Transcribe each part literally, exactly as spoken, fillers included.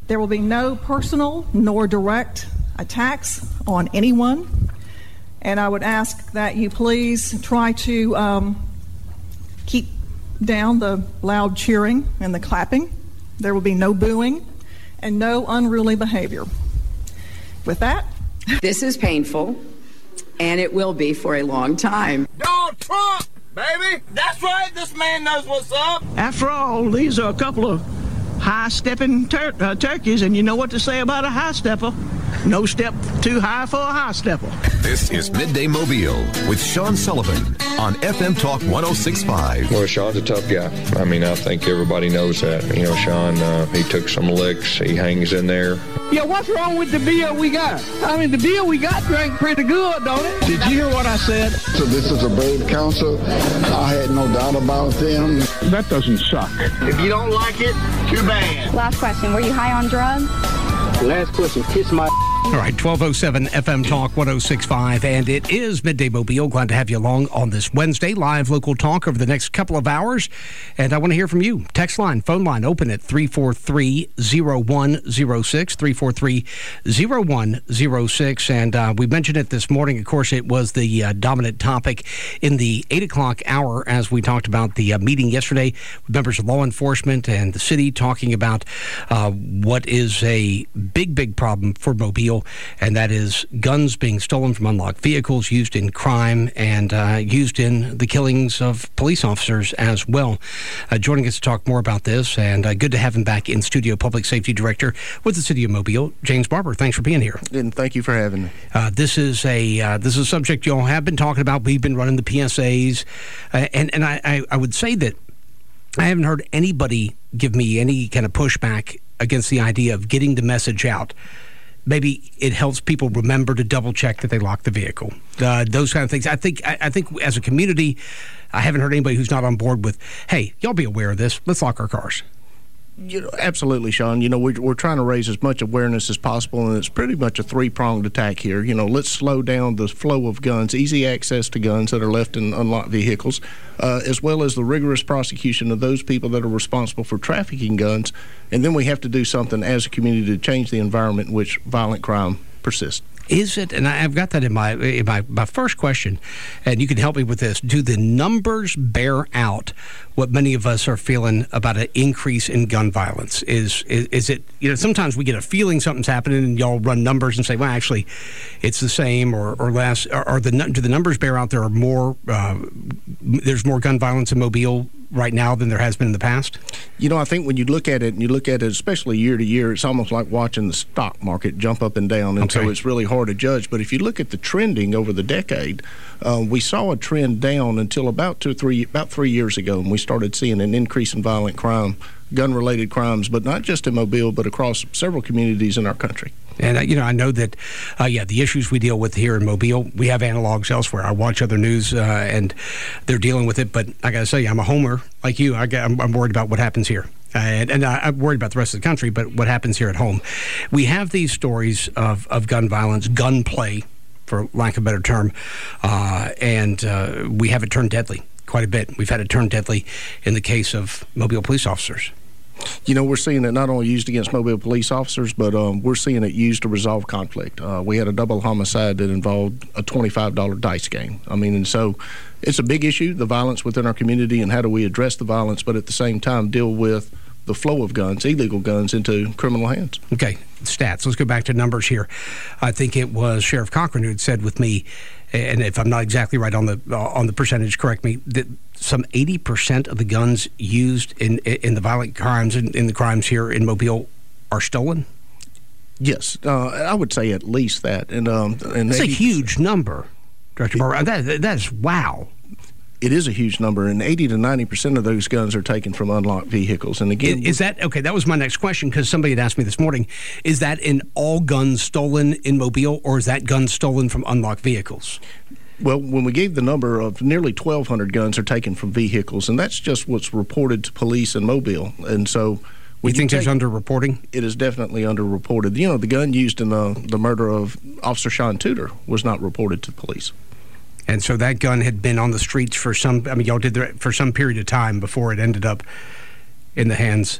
There will be no personal nor direct attacks on anyone. And I would ask that you please try to um, keep down the loud cheering and the clapping. There will be no booing and no unruly behavior. With that, this is painful, and it will be for a long time. Donald Trump, baby! That's right, this man knows what's up. After all, these are a couple of high-stepping tur- uh, turkeys, and you know what to say about a high-stepper. No step too high for a high-stepper. This is Midday Mobile with Sean Sullivan on F M Talk one oh six point five. Well, Sean's a tough guy. I mean, I think everybody knows that. You know, Sean, uh, he took some licks. He hangs in there. Yeah, what's wrong with the beer we got? I mean, the beer we got drank pretty good, don't it? Did you hear what I said? So this is a brave council. I had no doubt about them. That doesn't suck. If you don't like it, too bad. Last question, were you high on drugs? Last question, kiss my... All right, twelve oh seven F M Talk one oh six point five, and it is Midday Mobile. Glad to have you along on this Wednesday. Live local talk over the next couple of hours, and I want to hear from you. Text line, phone line open at three four three, oh one oh six, three four three, oh one oh six, and uh, we mentioned it this morning. Of course, it was the uh, dominant topic in the eight o'clock hour as we talked about the uh, meeting yesterday with members of law enforcement and the city talking about uh, what is a big, big problem for Mobile, and that is guns being stolen from unlocked vehicles, used in crime, and uh, used in the killings of police officers as well. Uh, joining us to talk more about this, and uh, good to have him back in studio, Public Safety Director with the City of Mobile, James Barber. Thanks for being here. And thank you for having me. Uh, this is a uh, this is a subject you all have been talking about. We've been running the P S As, uh, and and I, I, I would say that I haven't heard anybody give me any kind of pushback against the idea of getting the message out. Maybe it helps people remember to double check that they lock the vehicle. Uh, those kind of things. I think. I, I think as a community, I haven't heard anybody who's not on board with, "Hey, y'all be aware of this. Let's lock our cars." You know, absolutely, Sean. You know, we're, we're trying to raise as much awareness as possible, and it's pretty much a three-pronged attack here. You know, let's slow down the flow of guns, easy access to guns that are left in unlocked vehicles, uh, as well as the rigorous prosecution of those people that are responsible for trafficking guns. And then we have to do something as a community to change the environment in which violent crime persists. Is it, and I've got that in my in my, my first question, and you can help me with this, do the numbers bear out what many of us are feeling about an increase in gun violence? Is, is is it, you know, sometimes we get a feeling something's happening and y'all run numbers and say, well, actually, it's the same or, or less. Are, are the, do the numbers bear out there are more, uh, there's more gun violence in Mobile right now than there has been in the past? You know, I think when you look at it, and you look at it especially year to year, it's almost like watching the stock market jump up and down, and okay. So it's really hard to judge. But if you look at the trending over the decade, uh, we saw a trend down until about two or three, about three years ago, and we started seeing an increase in violent crime, gun-related crimes, but not just in Mobile, but across several communities in our country. And, uh, you know, I know that, uh, yeah, the issues we deal with here in Mobile, we have analogs elsewhere. I watch other news, uh, and they're dealing with it. But I got to say, I'm a homer like you. I got, I'm, I'm worried about what happens here. Uh, and and I, I'm worried about the rest of the country, but what happens here at home. We have these stories of, of gun violence, gunplay, for lack of a better term, uh, and uh, we have it turned deadly quite a bit. We've had it turned deadly in the case of Mobile police officers. You know, we're seeing it not only used against Mobile police officers, but um, we're seeing it used to resolve conflict. Uh, we had a double homicide that involved a twenty-five dollar dice game. I mean, and so it's a big issue, the violence within our community, and how do we address the violence, but at the same time deal with the flow of guns, illegal guns, into criminal hands. Okay, stats. Let's go back to numbers here. I think it was Sheriff Cochran who had said with me, and if I'm not exactly right on the uh, on the percentage, correct me, that some eighty percent of the guns used in in the violent crimes, in, in the crimes here in Mobile, are stolen? Yes, uh, I would say at least that. And um, and That's a huge number, Director Barber. That, that's wow. It is a huge number, and eighty to ninety percent of those guns are taken from unlocked vehicles. And again, is, is that okay? That was my next question, because somebody had asked me this morning: is that in all guns stolen in Mobile, or is that guns stolen from unlocked vehicles? Well, when we gave the number of nearly twelve hundred guns are taken from vehicles, and that's just what's reported to police in Mobile. And so, you think there's underreporting? It is definitely underreported. You know, the gun used in the the murder of Officer Sean Tudor was not reported to police. And so that gun had been on the streets for some, I mean, y'all did that for some period of time before it ended up in the hands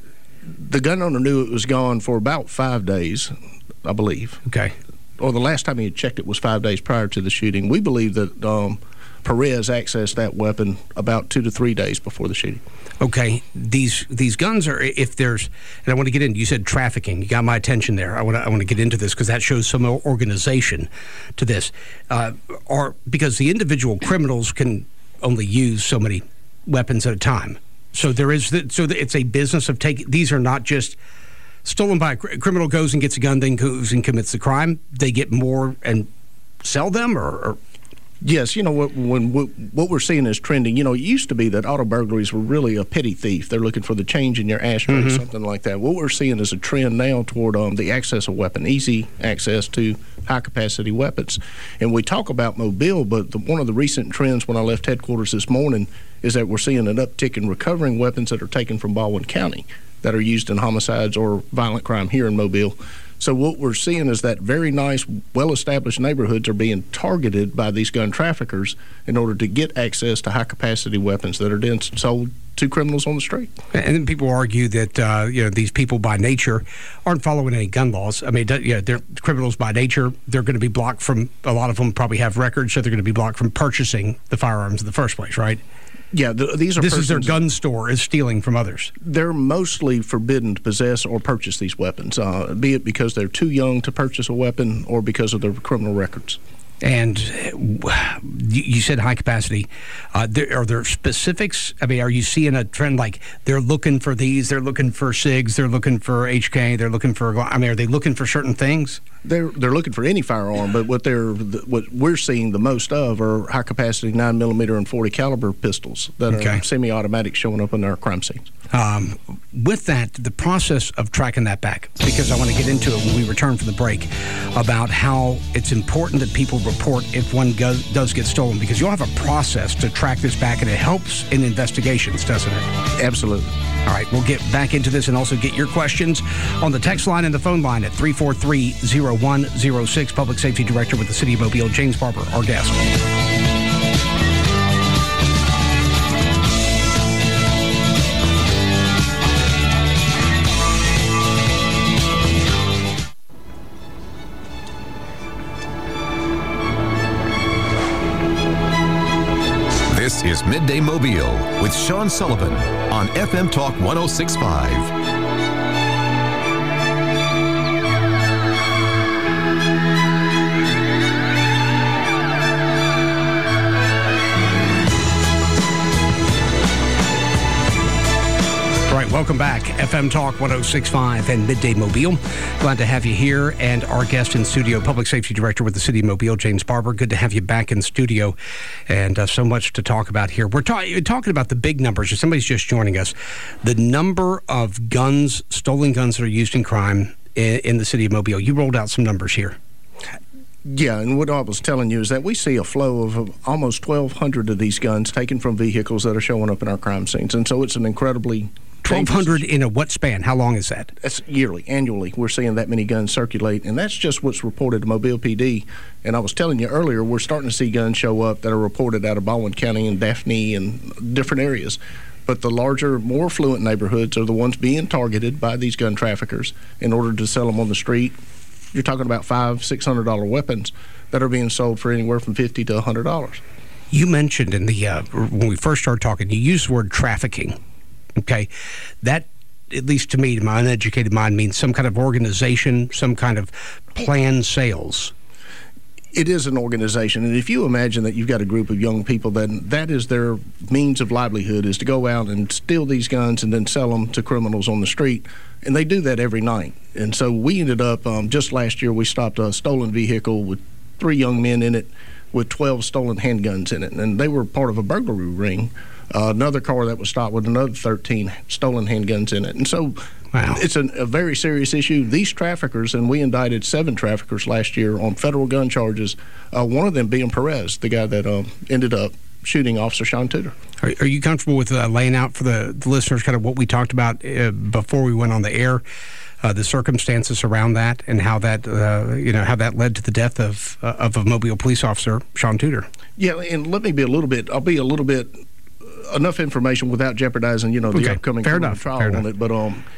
The gun owner knew it was gone for about five days, I believe. Okay. Or the last time he had checked it was five days prior to the shooting. We believe that um, Perez accessed that weapon about two to three days before the shooting. Okay, these these guns are, if there's, and I want to get into, you said trafficking. You got my attention there. I want to I want to get into this because that shows some organization to this. Uh, or because the individual criminals can only use so many weapons at a time. So there is, the, so it's a business of taking, these are not just stolen by a criminal goes and gets a gun, then goes and commits the crime. They get more and sell them, or, or yes, you know, what, when what we're seeing is trending. You know, it used to be that auto burglaries were really a petty thief. They're looking for the change in your ashtray, mm-hmm. something like that. What we're seeing is a trend now toward um, the access of weapon, easy access to high-capacity weapons. And we talk about Mobile, but the, one of the recent trends when I left headquarters this morning is that we're seeing an uptick in recovering weapons that are taken from Baldwin County that are used in homicides or violent crime here in Mobile. So what we're seeing is that very nice, well-established neighborhoods are being targeted by these gun traffickers in order to get access to high-capacity weapons that are then sold to criminals on the street. And then people argue that uh, you know, these people by nature aren't following any gun laws. I mean, yeah, they're criminals by nature. They're going to be blocked from, a lot of them probably have records, so they're going to be blocked from purchasing the firearms in the first place, right? Yeah, the, these are. This is their gun store is stealing from others. They're mostly forbidden to possess or purchase these weapons, uh, be it because they're too young to purchase a weapon or because of their criminal records. And you said high capacity. Uh, there, are there specifics? I mean, are you seeing a trend like they're looking for these? They're looking for SIGs. They're looking for H K. They're looking for. I mean, are they looking for certain things? They're they're looking for any firearm, but what they're what we're seeing the most of are high capacity nine millimeter and forty caliber pistols that okay. are semi-automatic showing up in our crime scenes. Um, with that, the process of tracking that back, because I want to get into it when we return from the break, about how it's important that people report if one go, does get stolen, because you'll have a process to track this back, and it helps in investigations, doesn't it? Absolutely. All right, we'll get back into this and also get your questions on the text line and the phone line at three four three, zero one zero six. Public Safety Director with the City of Mobile, James Barber, our guest. This is Midday Mobile with Sean Sullivan on F M Talk one oh six point five. Welcome back. F M Talk one oh six point five and Midday Mobile. Glad to have you here. And our guest in studio, Public Safety Director with the City of Mobile, James Barber. Good to have you back in studio. And uh, so much to talk about here. We're ta- talking about the big numbers. If somebody's just joining us, the number of guns, stolen guns that are used in crime in, in the City of Mobile. You rolled out some numbers here. Yeah, and what I was telling you is that we see a flow of almost twelve hundred of these guns taken from vehicles that are showing up in our crime scenes. And so it's an incredibly... twelve hundred in a what span? How long is that? That's yearly, annually. We're seeing that many guns circulate, and that's just what's reported to Mobile P D. And I was telling you earlier, we're starting to see guns show up that are reported out of Baldwin County and Daphne and different areas. But the larger, more affluent neighborhoods are the ones being targeted by these gun traffickers in order to sell them on the street. You're talking about five, six hundred dollar weapons that are being sold for anywhere from fifty to a hundred dollars. You mentioned in the uh, when we first started talking, you used the word trafficking. Okay, that, at least to me, to my uneducated mind, means some kind of organization, some kind of planned sales. It is an organization, and if you imagine that you've got a group of young people that that is their means of livelihood, is to go out and steal these guns and then sell them to criminals on the street, and they do that every night. And so we ended up, um, just last year, we stopped a stolen vehicle with three young men in it with twelve stolen handguns in it, and they were part of a burglary ring. Uh, another car that was stopped with another thirteen stolen handguns in it. And so wow. It's an, a very serious issue. These traffickers, and we indicted seven traffickers last year on federal gun charges, uh, one of them being Perez, the guy that um, ended up shooting Officer Sean Tudor. Are, are you comfortable with uh, laying out for the, the listeners kind of what we talked about uh, before we went on the air, uh, the circumstances around that, and how that uh, you know how that led to the death of uh, of a Mobile police officer, Sean Tudor? Yeah, and let me be a little bit. I'll be a little bit. Enough information without jeopardizing, you know, the okay. upcoming Fair enough. trial Fair on enough. it. But um,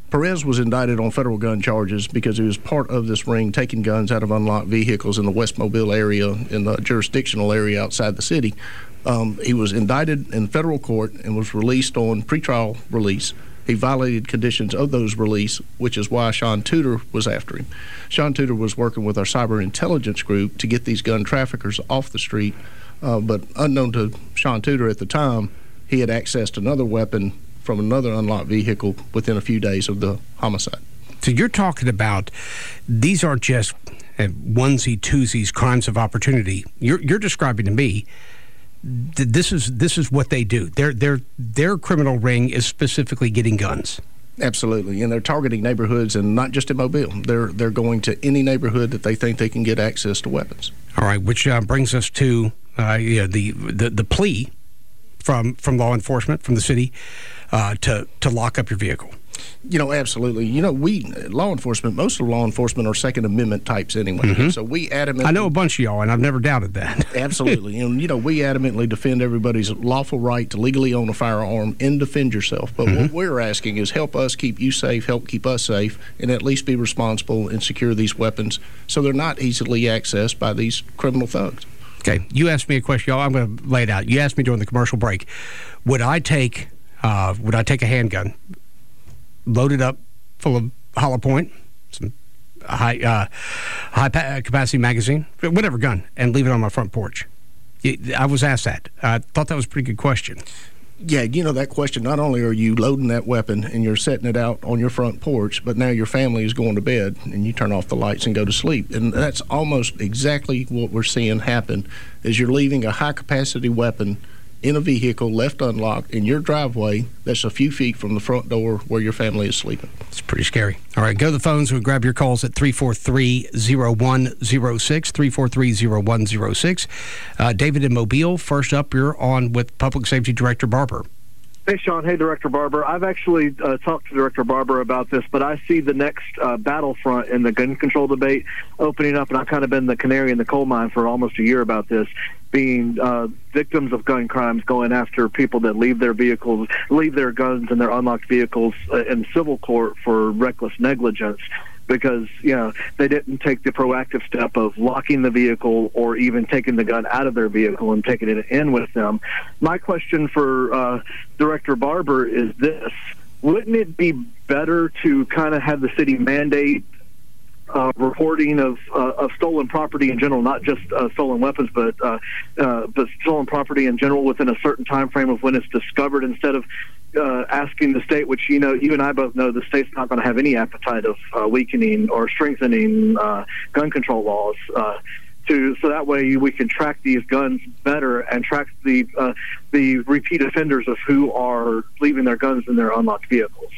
Perez was indicted on federal gun charges because he was part of this ring taking guns out of unlocked vehicles in the West Mobile area, in the jurisdictional area outside the city. Um, he was indicted in federal court and was released on pretrial release. He violated conditions of those release, which is why Sean Tudor was after him. Sean Tudor was working with our cyber intelligence group to get these gun traffickers off the street, uh, but unknown to Sean Tudor at the time, he had accessed another weapon from another unlocked vehicle within a few days of the homicide. So you're talking about these aren't just uh, onesie twosies crimes of opportunity. You're you're describing to me that this is this is what they do. Their their their criminal ring is specifically getting guns. Absolutely, and they're targeting neighborhoods, and not just in Mobile. They're they're going to any neighborhood that they think they can get access to weapons. All right, which uh, brings us to uh, you know, the, the the plea from from law enforcement, from the city, uh, to to lock up your vehicle. You know, absolutely. You know, we, law enforcement, most of law enforcement are Second Amendment types anyway. Mm-hmm. So we adamantly... I know a bunch of y'all, and I've never doubted that. Absolutely. And, you know, we adamantly defend everybody's lawful right to legally own a firearm and defend yourself. But mm-hmm. what we're asking is help us keep you safe, help keep us safe, and at least be responsible and secure these weapons so they're not easily accessed by these criminal thugs. Okay. You asked me a question, y'all. I'm going to lay it out. You asked me during the commercial break, would I take, uh, would I take a handgun, loaded up full of hollow point, some high uh, high capacity magazine, whatever gun, and leave it on my front porch? I was asked that. I thought that was a pretty good question. Yeah, you know, that question, not only are you loading that weapon and you're setting it out on your front porch, but now your family is going to bed and you turn off the lights and go to sleep. And that's almost exactly what we're seeing happen, is you're leaving a high-capacity weapon in a vehicle left unlocked in your driveway that's a few feet from the front door where your family is sleeping. It's pretty scary. All right, go to the phones. We'll grab your calls at three four three, zero one zero six, three four three, zero one zero six. Uh, David in Mobile, first up, you're on with Public Safety Director Barber. Hey, Sean. Hey, Director Barber. I've actually uh, talked to Director Barber about this, but I see the next uh, battlefront in the gun control debate opening up, and I've kind of been the canary in the coal mine for almost a year about this, being uh, victims of gun crimes going after people that leave their vehicles, leave their guns and their unlocked vehicles uh, in civil court for reckless negligence, because, you know, they didn't take the proactive step of locking the vehicle or even taking the gun out of their vehicle and taking it in with them. My question for uh, Director Barber is this: wouldn't it be better to kind of have the city mandate Uh, reporting of uh, of stolen property in general, not just uh, stolen weapons, but uh, uh, but stolen property in general within a certain time frame of when it's discovered, instead of uh, asking the state, which, you know, you and I both know the state's not going to have any appetite of uh, weakening or strengthening uh, gun control laws. Uh, to so that way we can track these guns better and track the uh, the repeat offenders of who are leaving their guns in their unlocked vehicles.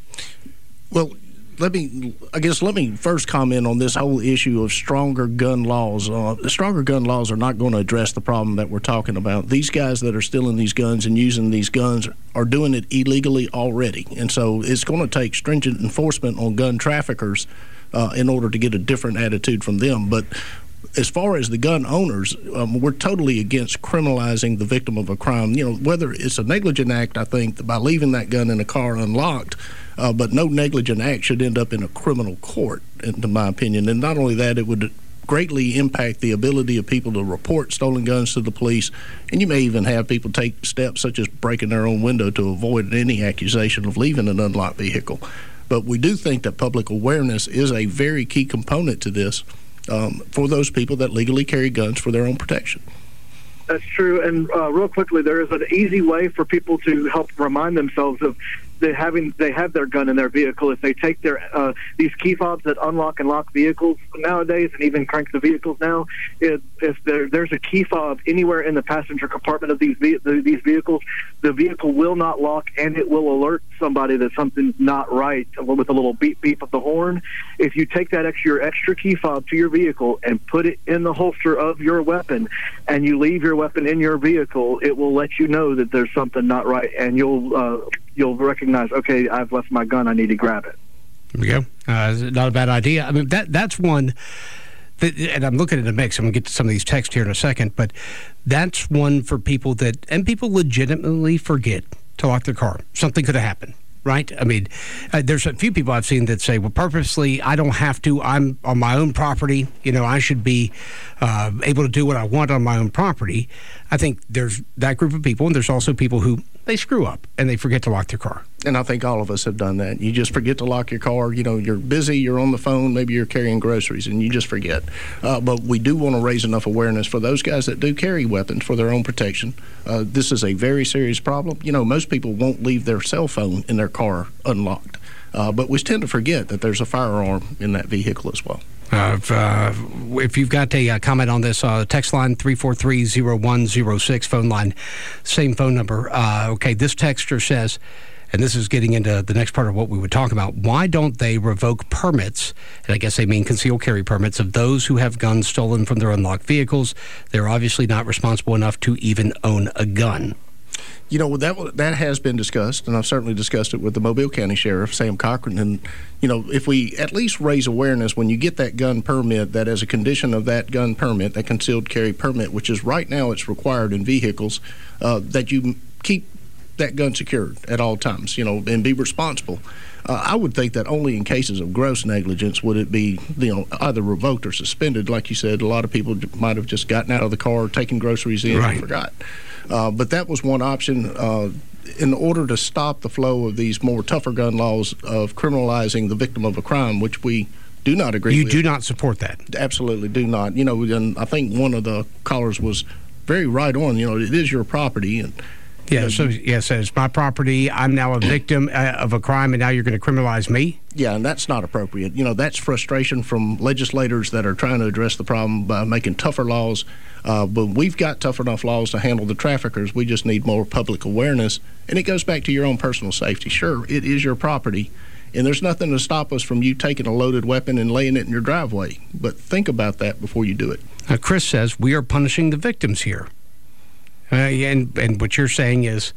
Well, Let me, I guess, let me first comment on this whole issue of stronger gun laws. Uh, the stronger gun laws are not going to address the problem that we're talking about. These guys that are stealing these guns and using these guns are doing it illegally already. And so it's going to take stringent enforcement on gun traffickers uh, in order to get a different attitude from them. But as far as the gun owners, um, we're totally against criminalizing the victim of a crime. You know, whether it's a negligent act, I think, by leaving that gun in a car unlocked, Uh, but no negligent act should end up in a criminal court, in my opinion. And not only that, it would greatly impact the ability of people to report stolen guns to the police. And you may even have people take steps such as breaking their own window to avoid any accusation of leaving an unlocked vehicle. But we do think that public awareness is a very key component to this um, for those people that legally carry guns for their own protection. That's true. And uh, real quickly, there is an easy way for people to help remind themselves of they having they have their gun in their vehicle. If they take their uh, these key fobs that unlock and lock vehicles nowadays, and even crank the vehicles now, if, if there, there's a key fob anywhere in the passenger compartment of these these vehicles, the vehicle will not lock, and it will alert somebody that something's not right with a little beep beep of the horn. If you take that extra your extra key fob to your vehicle and put it in the holster of your weapon, and you leave your weapon in your vehicle, it will let you know that there's something not right, and you'll uh, you'll recognize, okay, I've left my gun, I need to grab it. There we go. Uh, not a bad idea. I mean, that that's one, that, and I'm looking at the mix. I'm going to get to some of these texts here in a second, but that's one for people that, and people legitimately forget to lock their car. Something could have happened, right? I mean, uh, there's a few people I've seen that say, well, purposely, I don't have to. I'm on my own property. You know, I should be uh, able to do what I want on my own property. I think there's that group of people, and there's also people who they screw up and they forget to lock their car. And I think all of us have done that. You just forget to lock your car. You know, you're busy, you're on the phone, maybe you're carrying groceries, and you just forget. Uh, but we do want to raise enough awareness for those guys that do carry weapons for their own protection. Uh, this is a very serious problem. You know, most people won't leave their cell phone in their car unlocked. Uh, but we tend to forget that there's a firearm in that vehicle as well. Uh, if, uh, if you've got a uh, comment on this, uh, text line three four three, zero one zero six, phone line, same phone number. Uh, okay, this texter says, and this is getting into the next part of what we would talk about, why don't they revoke permits, and I guess they mean concealed carry permits, of those who have guns stolen from their unlocked vehicles? They're obviously not responsible enough to even own a gun. You know, that that has been discussed, and I've certainly discussed it with the Mobile County Sheriff, Sam Cochran. And, you know, if we at least raise awareness when you get that gun permit, that as a condition of that gun permit, that concealed carry permit, which is right now it's required in vehicles, uh, that you keep that gun secured at all times, you know, and be responsible. Uh, I would think that only in cases of gross negligence would it be, you know, either revoked or suspended. Like you said, a lot of people might have just gotten out of the car, taken groceries in, right, and forgot. Uh, but that was one option. Uh, in order to stop the flow of these more tougher gun laws of criminalizing the victim of a crime, which we do not agree you with. You do not support that? Absolutely do not. You know, and I think one of the callers was very right on. You know, it is your property, and Yeah, you know, so yeah, so it's my property. I'm now a victim uh, of a crime, and now you're going to criminalize me? Yeah, and that's not appropriate. You know, that's frustration from legislators that are trying to address the problem by making tougher laws. Uh, but we've got tough enough laws to handle the traffickers. We just need more public awareness. And it goes back to your own personal safety. Sure, it is your property, and there's nothing to stop us from you taking a loaded weapon and laying it in your driveway. But think about that before you do it. Now, Chris says we are punishing the victims here. Uh, and, and what you're saying is,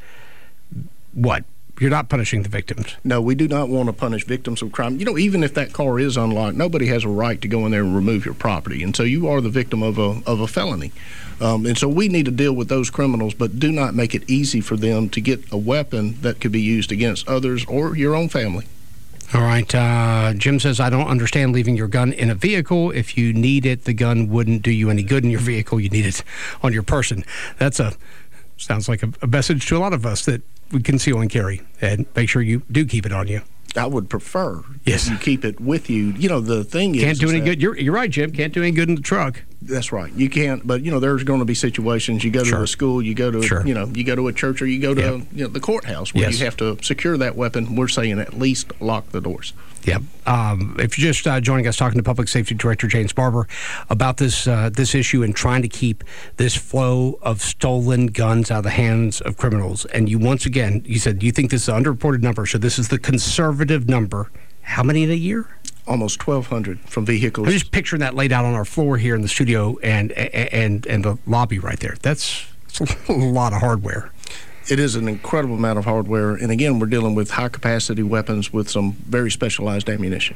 what? You're not punishing the victims. No, we do not want to punish victims of crime. You know, even if that car is unlocked, nobody has a right to go in there and remove your property. And so you are the victim of a, of a felony. Um, and so we need to deal with those criminals, but do not make it easy for them to get a weapon that could be used against others or your own family. All right. Uh, Jim says, I don't understand leaving your gun in a vehicle. If you need it, the gun wouldn't do you any good in your vehicle. You need it on your person. That's a, sounds like a, a message to a lot of us that we conceal and carry, and make sure you do keep it on you. I would prefer yes. you keep it with you. You know, the thing is... Can't do is any that, good. You're, you're right, Jim. Can't do any good in the truck. That's right. You can't, but, you know, there's going to be situations. You go to sure. a school, you go to, sure. you know, you go to a church, or you go to yeah. you know, the courthouse where yes. you have to secure that weapon. We're saying at least lock the doors. Yeah. Um, if you're just uh, joining us, talking to Public Safety Director James Barber about this uh, this issue and trying to keep this flow of stolen guns out of the hands of criminals. And you, once again, you said you think this is an underreported number, so this is the conservative number. How many in a year? Almost twelve hundred from vehicles. I'm just picturing that laid out on our floor here in the studio and and and the lobby right there. That's, that's a lot of hardware. It is an incredible amount of hardware. And again, we're dealing with high-capacity weapons with some very specialized ammunition.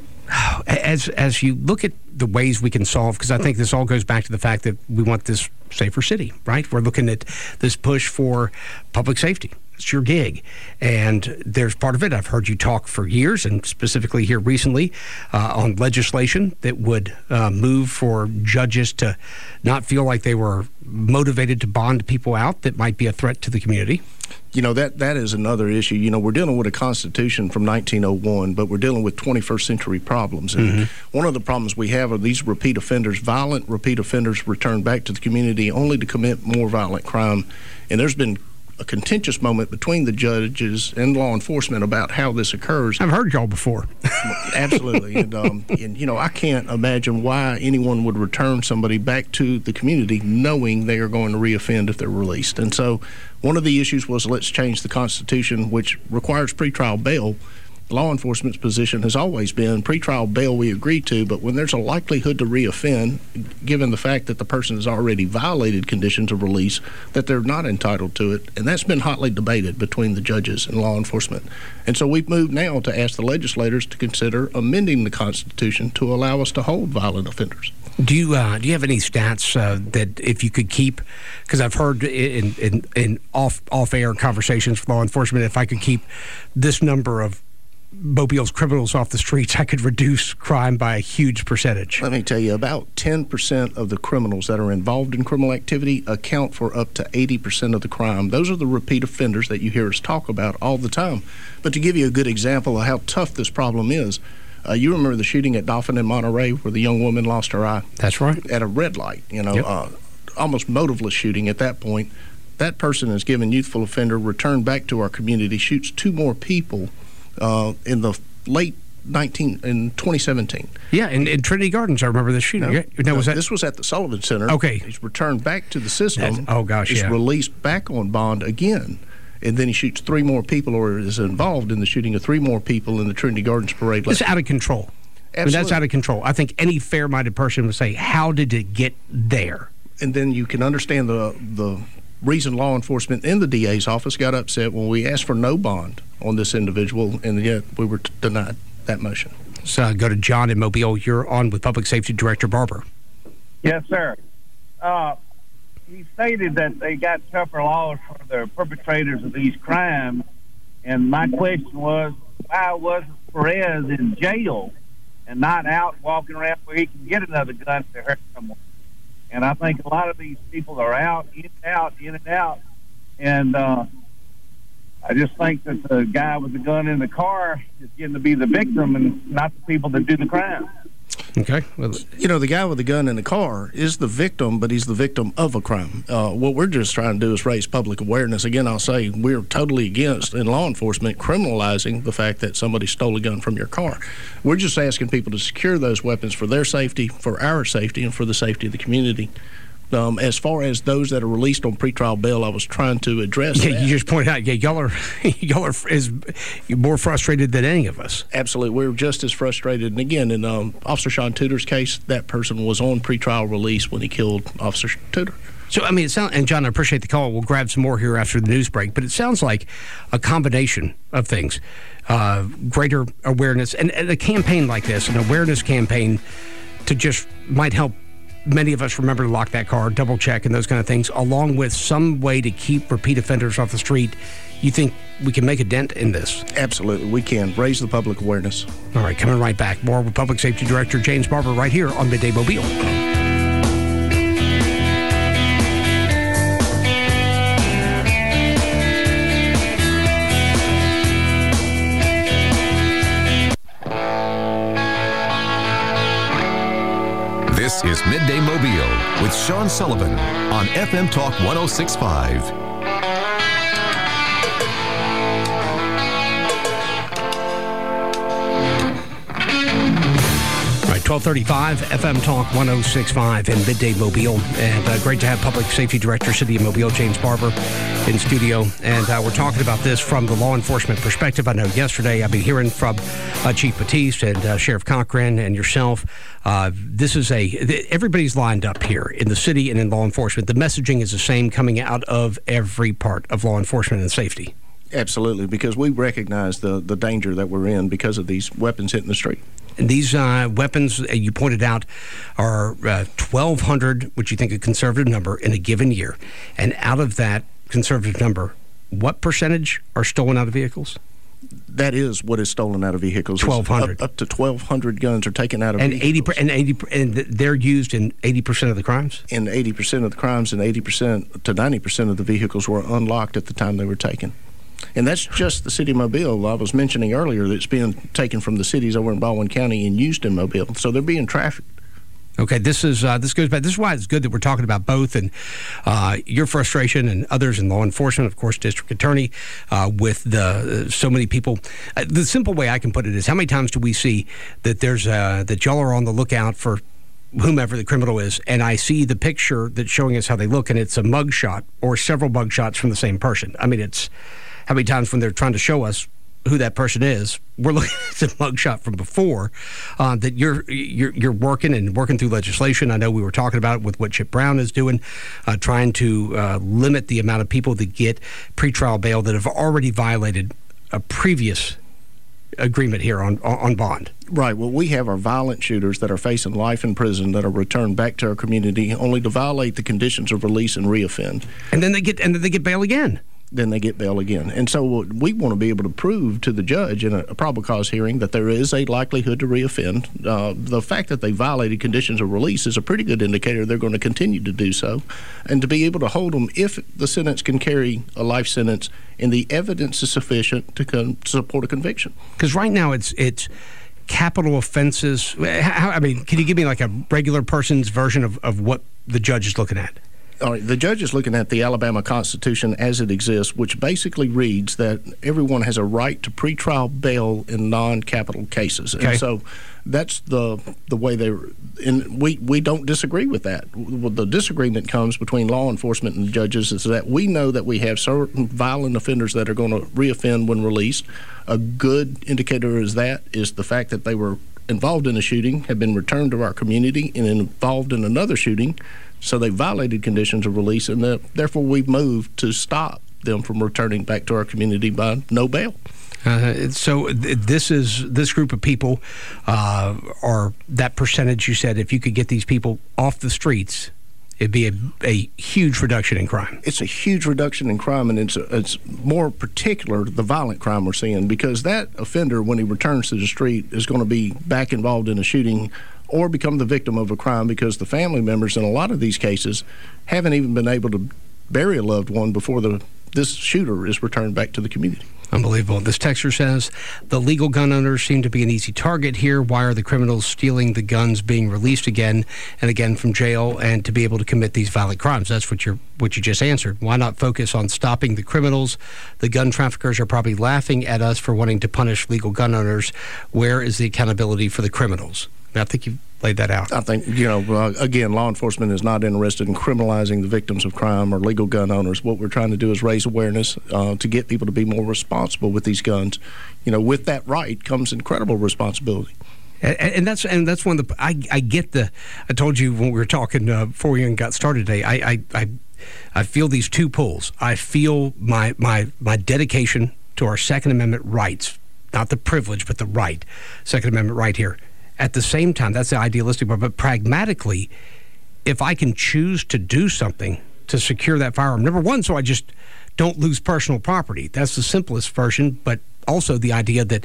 As as you look at the ways we can solve, because I think this all goes back to the fact that we want this safer city, right? We're looking at this push for public safety. It's your gig. And there's part of it. I've heard you talk for years, and specifically here recently, uh, on legislation that would uh, move for judges to not feel like they were motivated to bond people out that might be a threat to the community. You know, that that is another issue. You know, we're dealing with a Constitution from nineteen oh one, but we're dealing with twenty-first century problems. And mm-hmm. one of the problems we have are these repeat offenders, violent repeat offenders return back to the community only to commit more violent crime. And there's been a contentious moment between the judges and law enforcement about how this occurs. I've heard y'all before. Absolutely. And, um, and, you know, I can't imagine why anyone would return somebody back to the community knowing they are going to reoffend if they're released. And so one of the issues was let's change the Constitution, which requires pretrial bail. law enforcement's position has always been pretrial bail we agree to, but when there's a likelihood to reoffend, given the fact that the person has already violated conditions of release, that they're not entitled to it. And that's been hotly debated between the judges and law enforcement. And so we've moved now to ask the legislators to consider amending the Constitution to allow us to hold violent offenders. Do you uh, do you have any stats uh, that if you could keep? Because I've heard in in, in off off air conversations with law enforcement, if I could keep this number of Mobile's criminals off the streets, I could reduce crime by a huge percentage. Let me tell you, about ten percent of the criminals that are involved in criminal activity account for up to eighty percent of the crime. Those are the repeat offenders that you hear us talk about all the time. But to give you a good example of how tough this problem is, uh, you remember the shooting at Dauphin in Monterey where the young woman lost her eye? That's right. At a red light, you know, yep. uh, almost motiveless shooting at that point. That person is given youthful offender, returned back to our community, shoots two more people Uh, in the late nineteen in twenty seventeen. Yeah, in, in Trinity Gardens, I remember this shooting. No, yeah. no, no was that? This was at the Sullivan Center. Okay, he's returned back to the system. That's, oh gosh, he's yeah. released back on bond again, and then he shoots three more people, or is involved in the shooting of three more people in the Trinity Gardens parade. It's out of control. Absolutely. I mean, that's out of control. I think any fair-minded person would say, "How did it get there?" And then you can understand the the reason law enforcement in the D A's office got upset when we asked for no bond on this individual, and yet we were t- denied that motion. So uh, go to John in Mobile. You're on with Public Safety Director Barber. Yes, sir. Uh, he stated that they got tougher laws for the perpetrators of these crimes, and my question was, why was Perez in jail and not out walking around where he can get another gun to hurt someone? And I think a lot of these people are out, in and out, in and out. And uh, I just think that the guy with the gun in the car is getting to be the victim and not the people that do the crime. Okay. Well, you know, the guy with the gun in the car is the victim, but he's the victim of a crime. Uh, what we're just trying to do is raise public awareness. Again, I'll say we're totally against, in law enforcement, criminalizing the fact that somebody stole a gun from your car. We're just asking people to secure those weapons for their safety, for our safety, and for the safety of the community. Um, as far as those that are released on pretrial bail, I was trying to address yeah, that. You just pointed out, yeah, y'all are, y'all are is, you're more frustrated than any of us. Absolutely. We're just as frustrated. And again, in um, Officer Sean Tudor's case, that person was on pretrial release when he killed Officer Tudor. So, I mean, it sounds, and John, I appreciate the call. We'll grab some more here after the news break, but it sounds like a combination of things. Uh, greater awareness, and, and a campaign like this, an awareness campaign to just might help many of us remember to lock that car, double check, and those kind of things, along with some way to keep repeat offenders off the street. You think we can make a dent in this? Absolutely, we can. Raise the public awareness. All right, coming right back. More with Public Safety Director James Barber right here on Midday Mobile. This is Midday Mobile with Sean Sullivan on F M Talk one oh six point five. twelve thirty-five F M Talk one oh six point five in Midday Mobile. And uh, great to have Public Safety Director, City of Mobile, James Barber, in studio. And uh, we're talking about this from the law enforcement perspective. I know yesterday I've been hearing from uh, Chief Batiste and uh, Sheriff Cochran and yourself. Uh, this is a, everybody's lined up here in the city and in law enforcement. The messaging is the same coming out of every part of law enforcement and safety. Absolutely, because we recognize the, the danger that we're in because of these weapons hitting the street. And these uh, weapons, uh, you pointed out, are uh, twelve hundred, which you think a conservative number, in a given year. And out of that conservative number, what percentage are stolen out of vehicles? That is what is stolen out of vehicles. twelve hundred. Up, up to twelve hundred guns are taken out of and vehicles. eighty, and eighty, and they're used in eighty percent of the crimes? In eighty percent of the crimes, and eighty percent to ninety percent of the vehicles were unlocked at the time they were taken. And that's just the city of Mobile. I was mentioning earlier that it's being taken from the cities over in Baldwin County and used in Mobile. So they're being trafficked. Okay, this is uh, this goes back. This is why it's good that we're talking about both, and uh, your frustration and others in law enforcement, of course, district attorney, uh, with the uh, so many people. Uh, the simple way I can put it is, how many times do we see that there's uh, that y'all are on the lookout for whomever the criminal is, and I see the picture that's showing us how they look, and it's a mug shot or several mug shots from the same person. I mean, it's how many times when they're trying to show us who that person is. We're looking at the mugshot from before. Uh, that you're you're you're working and working through legislation. I know we were talking about it with what Chip Brown is doing, uh, trying to uh, limit the amount of people that get pretrial bail that have already violated a previous agreement here on on bond. Right. Well, we have our violent shooters that are facing life in prison that are returned back to our community only to violate the conditions of release and reoffend. And then they get and then they get bail again. Then they get bail again. And so we want to be able to prove to the judge in a, a probable cause hearing that there is a likelihood to reoffend. Uh, the fact that they violated conditions of release is a pretty good indicator they're going to continue to do so. And to be able to hold them if the sentence can carry a life sentence and the evidence is sufficient to con- support a conviction. Because right now it's it's capital offenses. How, I mean, can you give me like a regular person's version of, of what the judge is looking at? All right, the judge is looking at the Alabama Constitution as it exists, which basically reads that everyone has a right to pretrial bail in non-capital cases. Okay. And so that's the the way they and we we don't disagree with that. Well, the disagreement comes between law enforcement and judges is that we know that we have certain violent offenders that are going to reoffend when released. A good indicator is that is the fact that they were involved in a shooting, have been returned to our community, and involved in another shooting. So they violated conditions of release, and the, therefore we've moved to stop them from returning back to our community by no bail. Uh, so th- this is this group of people, uh, or that percentage you said, if you could get these people off the streets, it'd be a, a huge reduction in crime. It's a huge reduction in crime, and it's a, it's more particular the violent crime we're seeing, because that offender, when he returns to the street, is going to be back involved in a shooting or become the victim of a crime, because the family members in a lot of these cases haven't even been able to bury a loved one before the this shooter is returned back to the community. Unbelievable. This texter says, the legal gun owners seem to be an easy target here. Why are the criminals stealing the guns being released again and again from jail and to be able to commit these violent crimes? That's what you're what you just answered. Why not focus on stopping the criminals? The gun traffickers are probably laughing at us for wanting to punish legal gun owners. Where is the accountability for the criminals? I think you've laid that out. I think, you know, uh, again, law enforcement is not interested in criminalizing the victims of crime or legal gun owners. What we're trying to do is raise awareness uh, to get people to be more responsible with these guns. You know, with that right comes incredible responsibility. And, and that's and that's one of the I, I get the I told you when we were talking uh, before we even got started today. I, I I I feel these two pulls. I feel my my my dedication to our Second Amendment rights, not the privilege, but the right, Second Amendment right here. At the same time, that's the idealistic part, but pragmatically, if I can choose to do something to secure that firearm, number one, so I just don't lose personal property. That's the simplest version, but also the idea that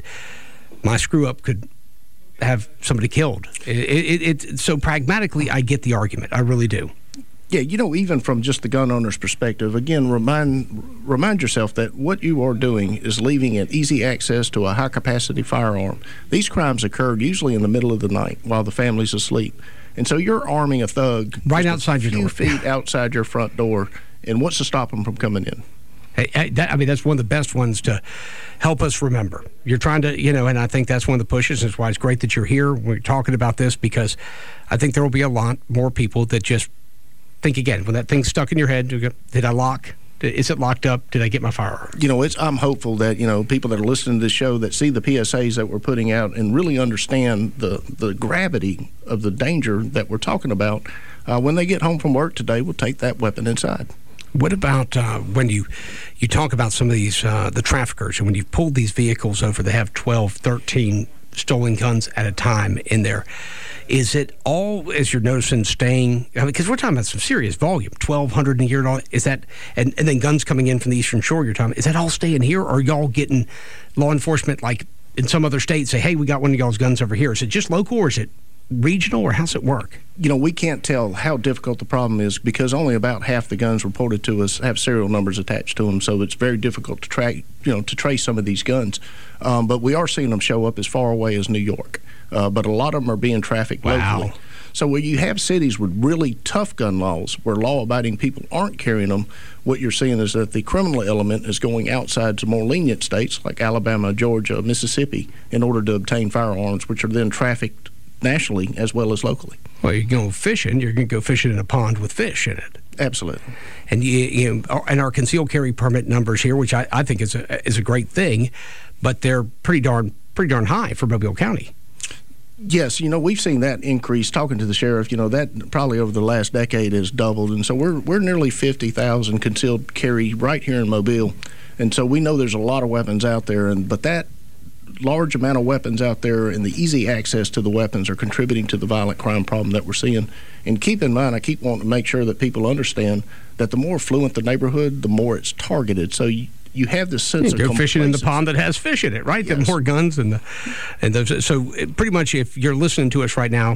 my screw-up could have somebody killed. It, it, it, so pragmatically, I get the argument. I really do. Yeah, you know, even from just the gun owner's perspective, again, remind remind yourself that what you are doing is leaving an easy access to a high-capacity firearm. These crimes occurred usually in the middle of the night while the family's asleep. And so you're arming a thug right outside your door, a few feet outside your front door, and what's to stop them from coming in? Hey, that, I mean, that's one of the best ones to help us remember. You're trying to, you know, and I think that's one of the pushes. That's why it's great that you're here. We're talking about this because I think there will be a lot more people that just think again, when that thing's stuck in your head, did I lock? Is it locked up? Did I get my firearm? You know, it's, I'm hopeful that, you know, people that are listening to this show that see the P S As that we're putting out and really understand the, the gravity of the danger that we're talking about, uh, when they get home from work today, will take that weapon inside. What about uh, when you you talk about some of these, uh, the traffickers, and when you've pulled these vehicles over, they have twelve, thirteen stolen guns at a time in there. Is it all, as you're noticing, staying, because I mean, we're talking about some serious volume, twelve hundred in a year, is that, and, and then guns coming in from the Eastern Shore, you're talking, is that all staying here, or are y'all getting law enforcement, like in some other states, say, hey, we got one of y'all's guns over here? Is it just local, or is it regional, or how's it work? You know, we can't tell how difficult the problem is because only about half the guns reported to us have serial numbers attached to them, so it's very difficult to track, you know, to trace some of these guns. Um, but we are seeing them show up as far away as New York. Uh, but a lot of them are being trafficked wow. locally. So where you have cities with really tough gun laws, where law-abiding people aren't carrying them, what you're seeing is that the criminal element is going outside to more lenient states like Alabama, Georgia, Mississippi, in order to obtain firearms, which are then trafficked nationally as well as locally. Well, you're going fishing, you're going to go fishing in a pond with fish in it. Absolutely. And you, you know, and our concealed carry permit numbers here, which I, I think is a, is a great thing, but they're pretty darn pretty darn high for Mobile County. Yes, you know, we've seen that increase. Talking to the sheriff, you know, that probably over the last decade has doubled. And so we're we're nearly fifty thousand concealed carry right here in Mobile. And so we know there's a lot of weapons out there. And but that large amount of weapons out there and the easy access to the weapons are contributing to the violent crime problem that we're seeing. And keep in mind, I keep wanting to make sure that people understand that the more affluent the neighborhood, the more it's targeted. So you, you have this sense you of go fishing in the pond that has fish in it, right? Yes. The more guns and the and those. So pretty much, if you're listening to us right now,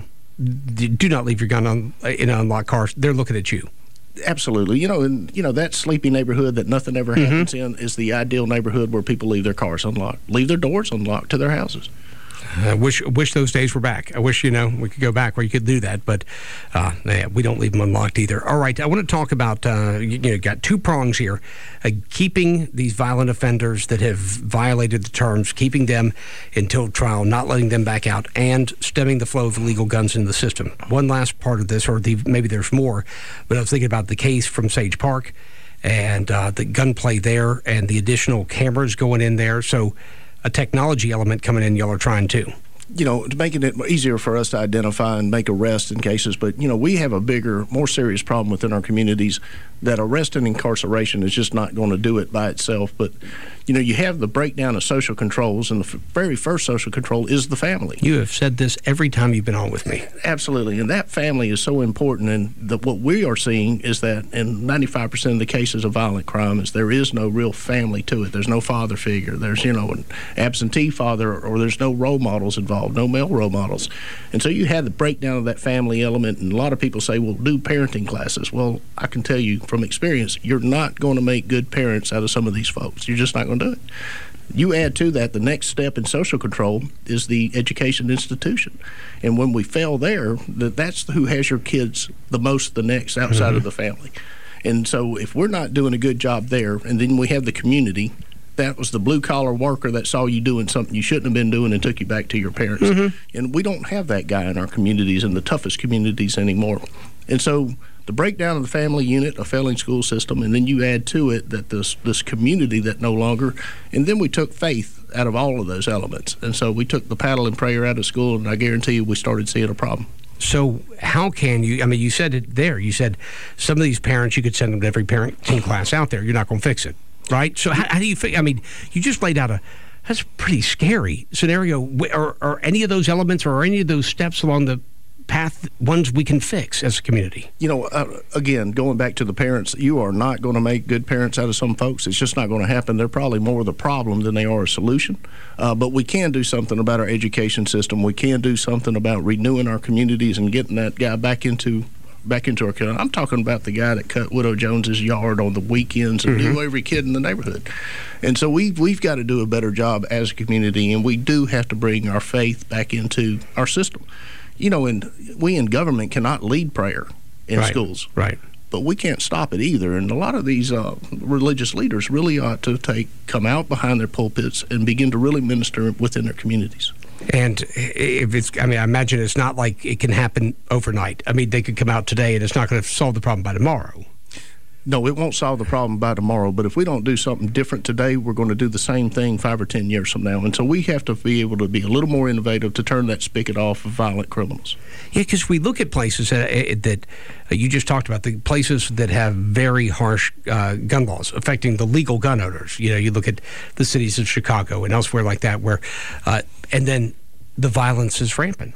do not leave your gun on in an unlocked car. They're looking at you. Absolutely. You know, and you know that sleepy neighborhood that nothing ever happens mm-hmm. in is the ideal neighborhood where people leave their cars unlocked, leave their doors unlocked to their houses. I wish wish those days were back. I wish, you know, we could go back where you could do that, but uh, yeah, we don't leave them unlocked either. All right, I want to talk about, uh, you, you know, got two prongs here, uh, keeping these violent offenders that have violated the terms, keeping them until trial, not letting them back out, and stemming the flow of illegal guns in the system. One last part of this, or the, maybe there's more, but I was thinking about the case from Sage Park and uh, the gunplay there and the additional cameras going in there. So a technology element coming in, y'all are trying too. You know, making it easier for us to identify and make arrests in cases. But, you know, we have a bigger, more serious problem within our communities that arrest and incarceration is just not going to do it by itself. But, you know, you have the breakdown of social controls, and the f- very first social control is the family. You have said this every time you've been on with me. Absolutely. And that family is so important. And the, what we are seeing is that in ninety-five percent of the cases of violent crime is there is no real family to it. There's no father figure. There's, you know, an absentee father, or, or there's no role models involved, no male role models. And so you have the breakdown of that family element. And a lot of people say, well, do parenting classes. Well, I can tell you from experience, you're not going to make good parents out of some of these folks. You're just not going to do it. You add to that, the next step in social control is the education institution. And when we fail there, that's who has your kids the most, the next outside mm-hmm. of the family. And so if we're not doing a good job there, and then we have the community, that was the blue-collar worker that saw you doing something you shouldn't have been doing and took you back to your parents. Mm-hmm. And we don't have that guy in our communities, in the toughest communities anymore. And so the breakdown of the family unit, a failing school system, and then you add to it that this this community that no longer, and then we took faith out of all of those elements. And so we took the paddle and prayer out of school, and I guarantee you we started seeing a problem. So how can you, I mean, you said it there. You said some of these parents, you could send them to every parenting class out there. You're not going to fix it, right? So how, how do you fix, I mean, you just laid out a, that's a pretty scary scenario. Are, are any of those elements or any of those steps along the path ones we can fix as a community? You know, uh, again, going back to the parents, you are not going to make good parents out of some folks. It's just not going to happen. They're probably more the problem than they are a solution. Uh, but we can do something about our education system. We can do something about renewing our communities and getting that guy back into back into our community. I'm talking about the guy that cut Widow Jones's yard on the weekends and mm-hmm. knew every kid in the neighborhood. And so we've, we've got to do a better job as a community, and we do have to bring our faith back into our system. You know, and we in government cannot lead prayer in right, schools. Right. But we can't stop it either. And a lot of these uh, religious leaders really ought to take come out behind their pulpits and begin to really minister within their communities. And if it's, I mean, I imagine it's not like it can happen overnight. I mean, they could come out today and it's not going to solve the problem by tomorrow. No, it won't solve the problem by tomorrow, but if we don't do something different today, we're going to do the same thing five or ten years from now. And so we have to be able to be a little more innovative to turn that spigot off of violent criminals. Yeah, because we look at places that, that uh, you just talked about, the places that have very harsh uh, gun laws affecting the legal gun owners. You know, you look at the cities of Chicago and elsewhere like that, where, uh, and then the violence is rampant.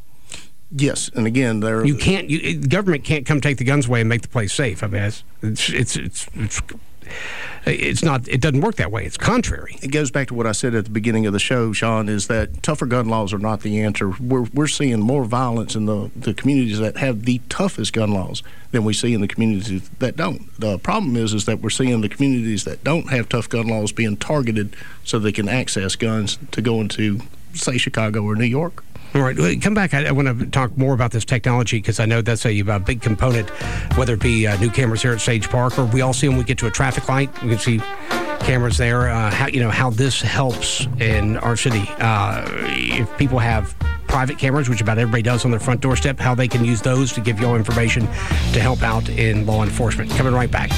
Yes, and again, there you can't. You, government can't come take the guns away and make the place safe. I mean, it's it's it's it's, it's it's not. It doesn't work that way. It's contrary. It goes back to what I said at the beginning of the show, Sean. Is that tougher gun laws are not the answer. We're we're seeing more violence in the the communities that have the toughest gun laws than we see in the communities that don't. The problem is is that we're seeing the communities that don't have tough gun laws being targeted so they can access guns to go into, say, Chicago or New York. All right, come back. I, I want to talk more about this technology because I know that's a, a big component, whether it be uh, new cameras here at Sage Park or we all see when we get to a traffic light. We can see cameras there. Uh, how you know how this helps in our city. Uh, if people have private cameras, which about everybody does on their front doorstep, how they can use those to give you all information to help out in law enforcement. Coming right back.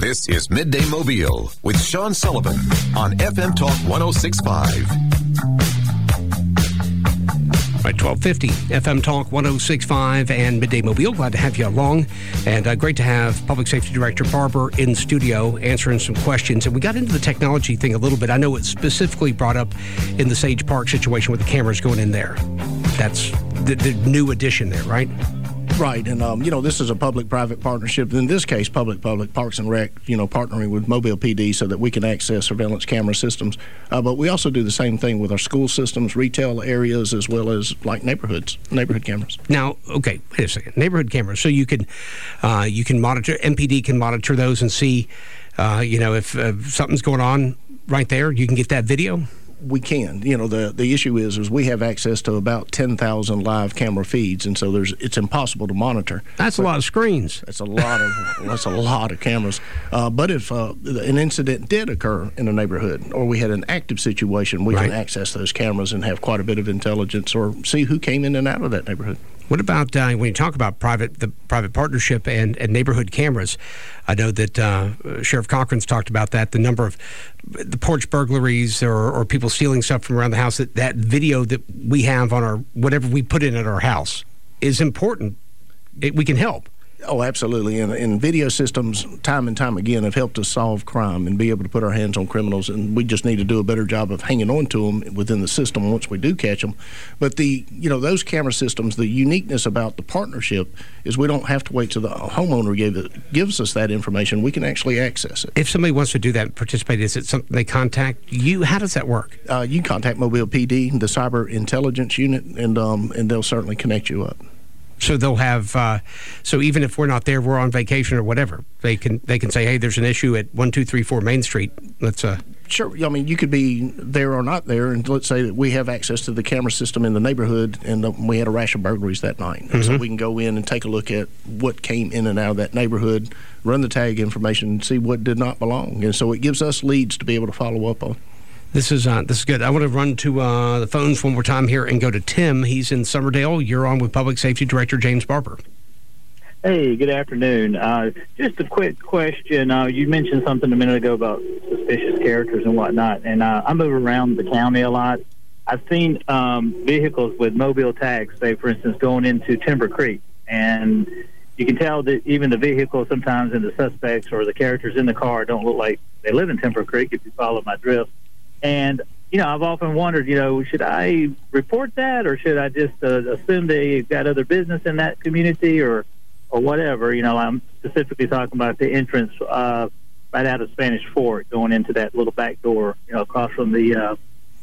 This is Midday Mobile with Sean Sullivan on F M Talk one oh six point five. Right, twelve fifty F M Talk one oh six point five and Midday Mobile. Glad to have you along. And uh, great to have Public Safety Director Barber in studio answering some questions. And we got into the technology thing a little bit. I know it's specifically brought up in the Sage Park situation with the cameras going in there. That's the, the new addition there, right? Right, and um, you know, this is a public-private partnership. In this case, public-public Parks and Rec, you know, partnering with Mobile P D so that we can access surveillance camera systems. Uh, but we also do the same thing with our school systems, retail areas, as well as like neighborhoods, neighborhood cameras. Now, okay, wait a second. Neighborhood cameras. So you can, uh, you can monitor. M P D can monitor those and see, uh, you know, if uh, something's going on right there. You can get that video. We can. You know, the the issue is is we have access to about ten thousand live camera feeds, and so there's it's impossible to monitor. That's but a lot of screens. That's a lot of that's a lot of cameras. Uh, but if uh, an incident did occur in a neighborhood, or we had an active situation, we right. can access those cameras and have quite a bit of intelligence, or see who came in and out of that neighborhood. What about uh, when you talk about private the private partnership and, and neighborhood cameras? I know that uh, Sheriff Cochran's talked about that, the number of the porch burglaries or, or people stealing stuff from around the house, that, that video that we have on our, whatever we put in at our house is important. It, we can help. Oh, absolutely. And, and video systems, time and time again, have helped us solve crime and be able to put our hands on criminals. And we just need to do a better job of hanging on to them within the system once we do catch them. But the, you know, those camera systems, the uniqueness about the partnership is we don't have to wait till the homeowner gave it, gives us that information. We can actually access it. If somebody wants to do that and participate, is it something they contact you? How does that work? Uh, you can contact Mobile P D, the Cyber Intelligence Unit, and um, and they'll certainly connect you up. So they'll have. Uh, so even if we're not there, we're on vacation or whatever, they can they can say, hey, there's an issue at one two three four Main Street. Let's. Uh, Sure. I mean, you could be there or not there, and let's say that we have access to the camera system in the neighborhood, and uh, we had a rash of burglaries that night. And mm-hmm. so we can go in and take a look at what came in and out of that neighborhood, run the tag information, and see what did not belong. And so it gives us leads to be able to follow up on. This is uh, this is good. I want to run to uh, the phones one more time here and go to Tim. He's in Summerdale. You're on with Public Safety Director James Barber. Hey, good afternoon. Uh, just a quick question. Uh, you mentioned something a minute ago about suspicious characters and whatnot, and uh, I move around the county a lot. I've seen um, vehicles with mobile tags, say, for instance, going into Timber Creek, and you can tell that even the vehicle sometimes and the suspects or the characters in the car don't look like they live in Timber Creek, if you follow my drift. And, you know, I've often wondered, you know, should I report that, or should I just uh, assume they've got other business in that community, or or whatever? You know, I'm specifically talking about the entrance uh, right out of Spanish Fort going into that little back door, you know, across from the uh,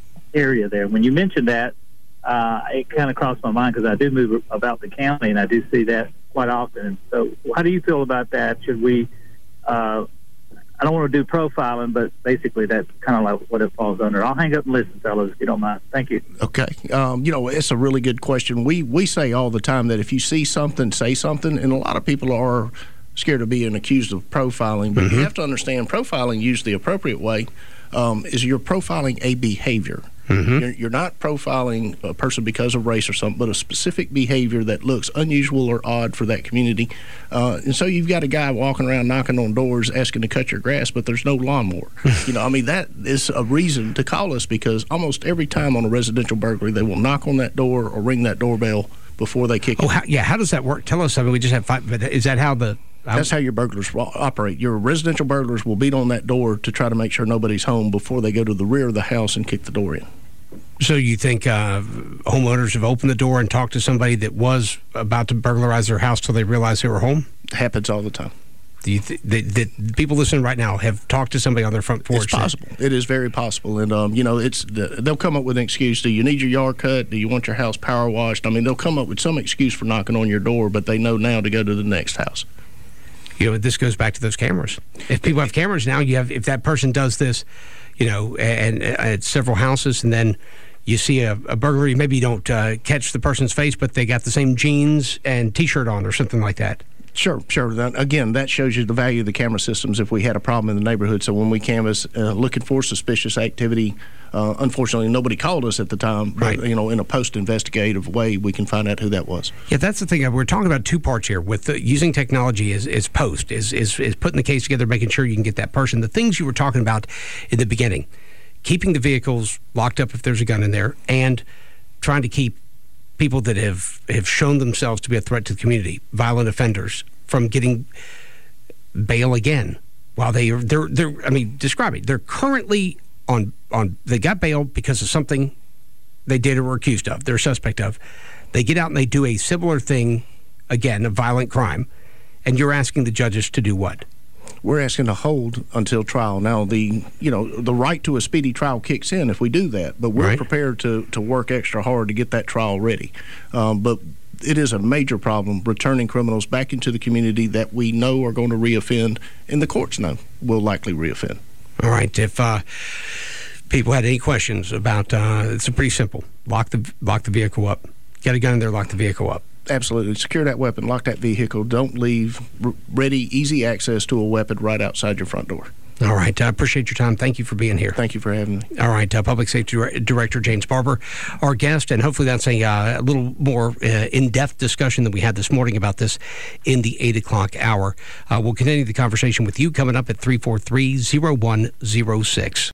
area there. When you mentioned that, uh, it kind of crossed my mind because I do move about the county and I do see that quite often. So how do you feel about that? Should we, uh, I don't want to do profiling, but basically that's kind of like what it falls under. I'll hang up and listen, fellas, if you don't mind. Thank you. Okay. Um, you know, it's a really good question. We we say all the time that if you see something, say something, and a lot of people are scared of being accused of profiling, but mm-hmm. you have to understand profiling used the appropriate way um, is you're profiling a behavior. Mm-hmm. You're, you're not profiling a person because of race or something, but a specific behavior that looks unusual or odd for that community. Uh, and so you've got a guy walking around knocking on doors asking to cut your grass, but there's no lawnmower. You know, I mean, that is a reason to call us, because almost every time on a residential burglary, they will knock on that door or ring that doorbell before they kick oh, it. How, yeah, how does that work? Tell us. I mean, we just have five, but is that how the... That's how your burglars operate. Your residential burglars will beat on that door to try to make sure nobody's home before they go to the rear of the house and kick the door in. So you think uh, homeowners have opened the door and talked to somebody that was about to burglarize their house till they realized they were home? It happens all the time. Do you th- that, that people listening right now have talked to somebody on their front porch? It's possible. It is very possible. And, um, you know, it's they'll come up with an excuse. Do you need your yard cut? Do you want your house power washed? I mean, they'll come up with some excuse for knocking on your door, but they know now to go to the next house. You know, this goes back to those cameras. If people have cameras now, you have if that person does this, you know, and, and at several houses, and then you see a, a burglary, maybe you don't uh, catch the person's face, but they got the same jeans and T-shirt on or something like that. Sure, sure. That, again, that shows you the value of the camera systems if we had a problem in the neighborhood. So when we canvass uh, looking for suspicious activity, Uh, unfortunately, nobody called us at the time. But, Right. you know, in a post-investigative way, we can find out who that was. Yeah, that's the thing. We're talking about two parts here. With the, using technology is, is post, is, is is putting the case together, making sure you can get that person. The things you were talking about in the beginning, keeping the vehicles locked up if there's a gun in there, and trying to keep people that have, have shown themselves to be a threat to the community, violent offenders, from getting bail again. While they are, they're, they're, I mean, describe it. They're currently on, on, they got bail because of something they did or were accused of, they're a suspect of. They get out and they do a similar thing, again, a violent crime, and you're asking the judges to do what? We're asking to hold until trial. Now, the you know the right to a speedy trial kicks in if we do that, but we're Right. prepared to, to work extra hard to get that trial ready. Um, but it is a major problem returning criminals back into the community that we know are going to reoffend, and the courts know will likely reoffend. All right. If uh, people had any questions about, uh, it's pretty simple. Lock the lock the vehicle up. Get a gun in there, lock the vehicle up. Absolutely. Secure that weapon, lock that vehicle. Don't leave r- ready, easy access to a weapon right outside your front door. All right. I appreciate your time. Thank you for being here. Thank you for having me. All right. Uh, Public Safety Dir- Director James Barber, our guest, and hopefully that's a, uh, a little more uh, in-depth discussion than we had this morning about this in the eight o'clock hour. Uh, we'll continue the conversation with you coming up at three four three, zero one zero six.